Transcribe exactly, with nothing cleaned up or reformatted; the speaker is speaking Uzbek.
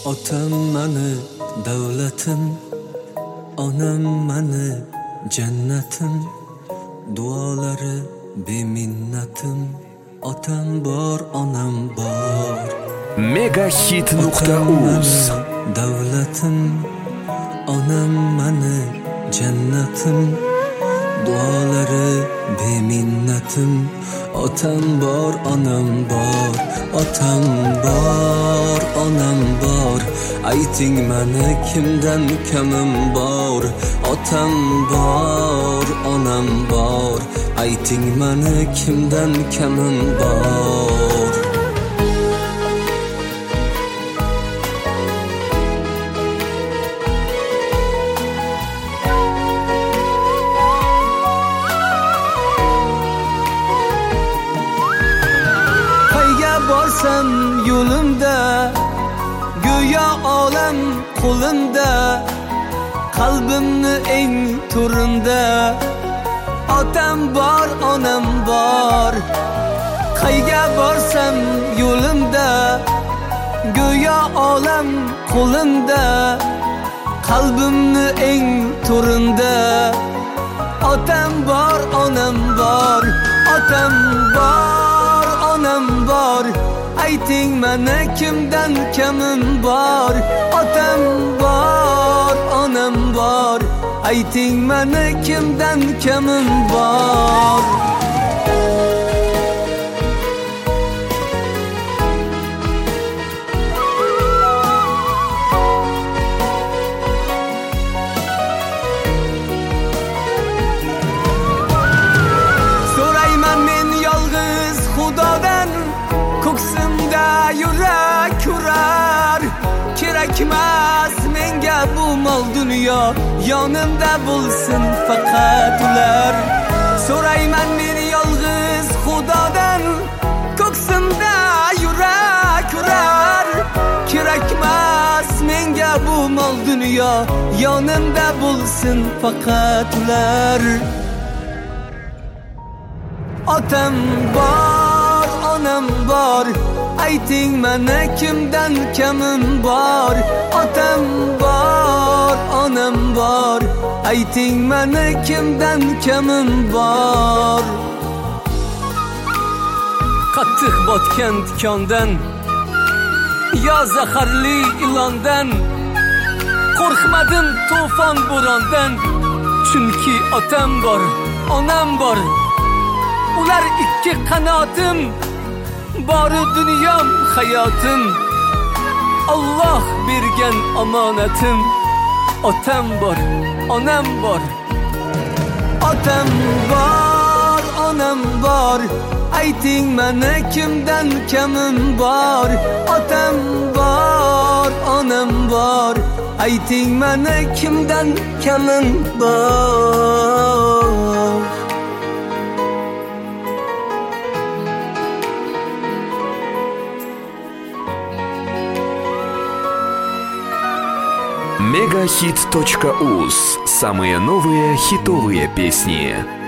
Otam mani davlatim, onam mani jannatim, duolari beminnatim. Otam bor, onam bor. Megahit nuqta uz davlatim, onam mani jannatim, duolari beminnatim. Otam bor, onam bor. Otam bor, onam bor. Ayting mani kimdan kamim bor. Otam bor, onam bor. Ayting mani kimdan kamim bor. Borsam yo'limda, go'yo olam qo'limda, qalbimni eng to'rinda. Otam bor, onam bor. Qayga borsam yo'limda, go'yo olam qo'limda, qalbimni eng to'rinda. Otam bor, onam bor. Otam bor, onam bor. Ayting mani kimdan kamim bor. Otam bor, onam bor. Ayting mani kimdan kamim bor. So'rayman men yolg'iz Xudodan, ko'ksimda yurak urar. Kerakmas menga bu mol dunyo, yonimda bo'lsin faqat ular. So'rayman men yolg'iz Xudodan, ko'ksimda yurak urar. Kerakmas menga bu mol dunyo, yonimda bo'lsin faqat ular. Otam bor, onam bor. Ayting mani kimdan kamim bor. Otam bor, onam bor. Ayting mani kimdan kamim bor. Qattiq botgan tikondan, yo zaharli ilondan, qo'rqmadim to'fon bo'rondan. Chunki otam bor, onam bor. Ular ikki qanotim, bori dunyom hayotim. Alloh bergan omonatim. Otam bor, onam bor. Otam bor, onam bor. Ayting mani kimdan kamim bor. Otam bor, onam bor. Ayting mani kimdan kamim bor. Megahit точка уз. Самые новые хитовые песни.